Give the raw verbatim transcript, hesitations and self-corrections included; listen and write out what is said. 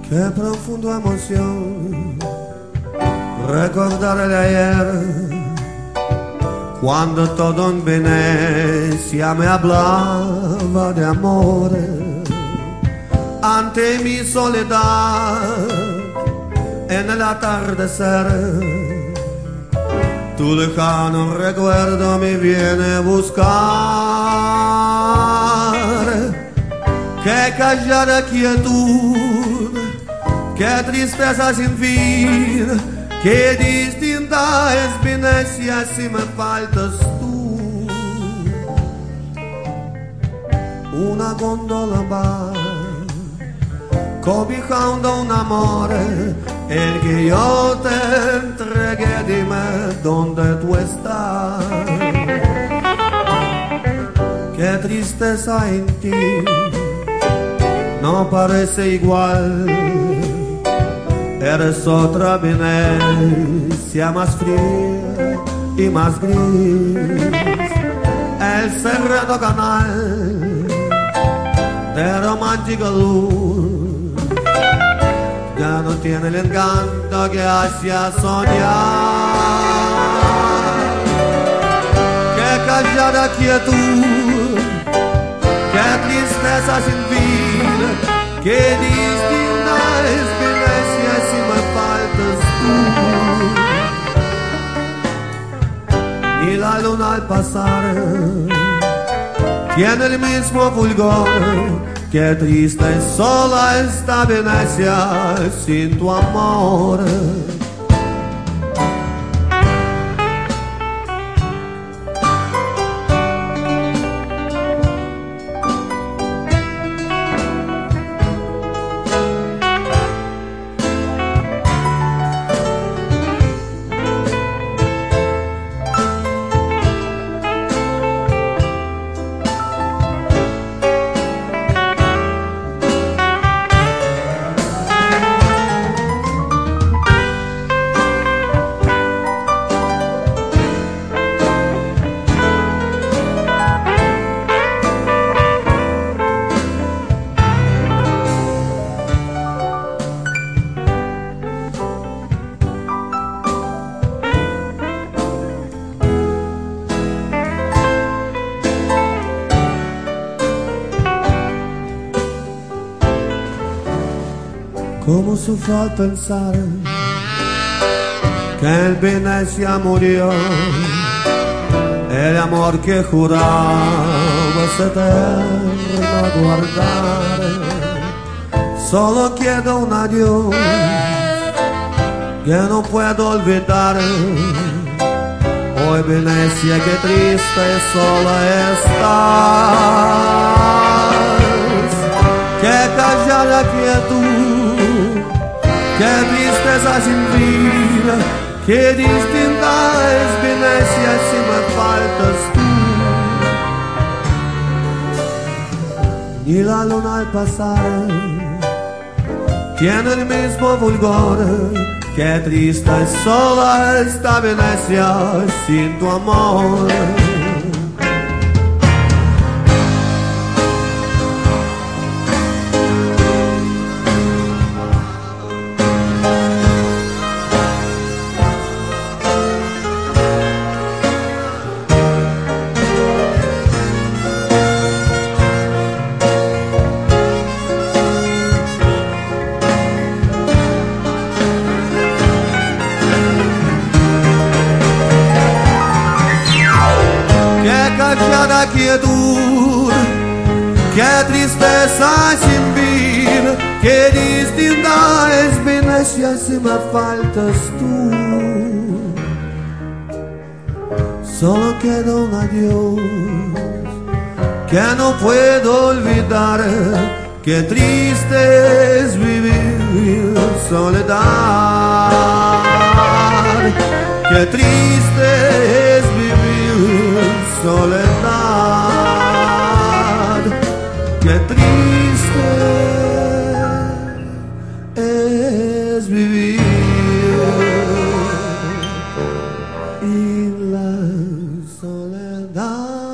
Qué profunda emoción recordar el ayer, cuando todo en Venecia me hablaba de amor. Ante mi soledad en el atardecer, tu lejano recuerdo me viene a buscar. Qué callada quietud, qué tristeza sin fin, qué distinta es Venecia si me faltas tú. Una góndola va cobijando un amor, el que yo te entregué, dime dónde tú estás. Qué tristeza en ti, no parece igual. Eres otra Venecia más fría y más gris. El cerrado canal de romántica luz ya no tiene el encanto que hacía soñar. Qué callada quietud, qué tristeza sin fin, qué distinta es Venecia si me faltas tú. Ni la luna al pasar tiene el mismo fulgor. Qué triste y sola está Venecia sin tu amor. Cómo sufro al pensar que en Venecia murió el amor que jurabas eterno guardar. Solo queda un adiós que no puedo olvidar. Hoy Venecia, qué triste y sola estás. Qué callada quietud, qué tristeza sin fin, qué distinta es Venecia si me faltas tú. Ni la luna al pasar tiene el mismo fulgor. Qué triste y sola está Venecia sin tu amor. Callada quietud, qué tristeza sin fin, qué distinta es Venecia si me faltas tú. Solo queda un adiós que no puedo olvidar. Qué triste es vivir en soledad. Qué triste es vivir en soledad. Qué triste es vivir en la soledad.